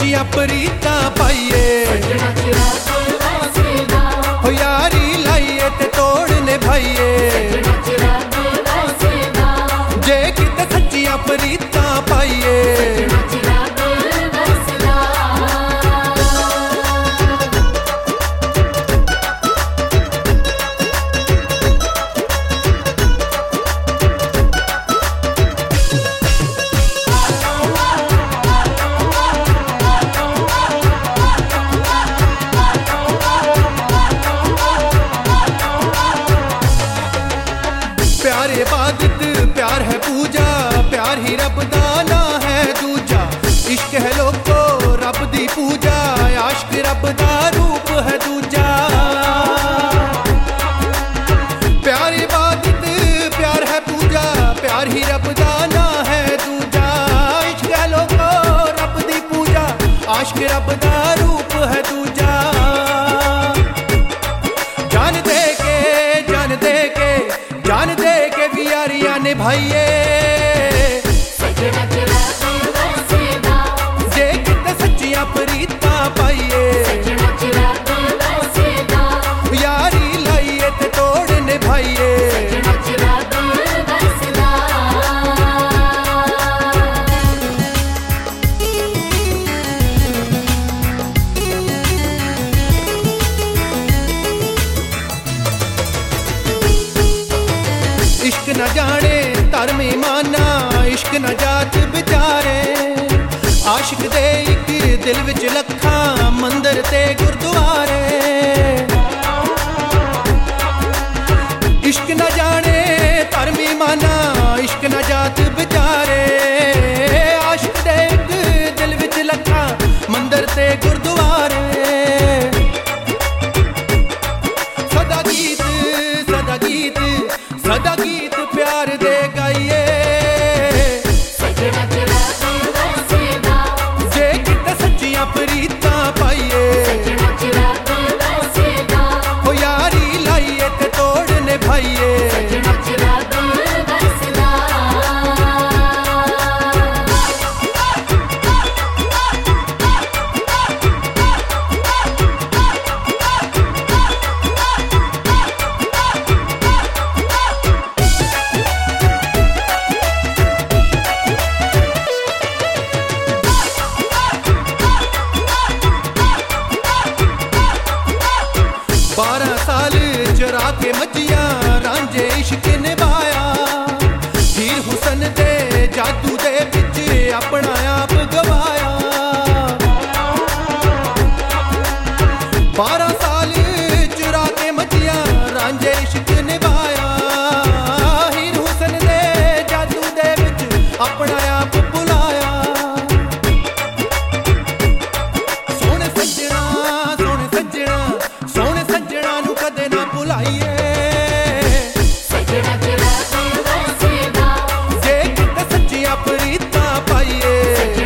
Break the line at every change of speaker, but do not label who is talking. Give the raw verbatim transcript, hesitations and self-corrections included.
सच्चियां प्रीतां पाइए, हो यारी लाइए ते तोड़ निभाइए, जे किते सच्चियां प्रीतां पाइए। प्यार इबादत प्यार है पूजा, प्यार ही रब दा नां है दूजा। इश्क है लोगो रब दी पूजा, आशिक रब दा रूप है दूजा। प्यार इबादत प्यार है पूजा, प्यार ही रब दा नां है दूजा। इश्क है लोगो रब दी पूजा, आशिक रब दा रूप है दूजा। जान दे के जान दे के जान दे के भी यारियां निभाइए, जे किते सच्चियां प्रीतां पाइए, यारी लाइए ते तोड़ निभाइए। इश्क न जाने धर्म ईमाना, इश्क न जात बिचारे। आशिक दे इक दिल विच लखां मंदिर ते गुरुद्वारे। इश्क न जाने धर्म ईमाना, इश्क न जात बिचारे। आशिक दे इक दिल विच लखां मंदिर ते गुरुद्वारे। सदा गीत सदा गीत सदा गीत प्यार दे गाइए, जे किते सच्चियां प्रीतां पाइए, हो यारी लाइए ते तोड़ निभाइए। बारह साल चरा के मजिया रांझे इश्क निभाया, हीर हुसन दे जादू दे विच अपना आप गवाया। बारह साल चरा के मजिया रांझे इश्क निभाया, हीर हुसन दे जादू दे विच अपना आप बुलाया। सोने सज्जना सोने सज्जना सोने सज्जना नू कदे ना भुलाइए, जे किते सच्चियां प्रीतां पाइए।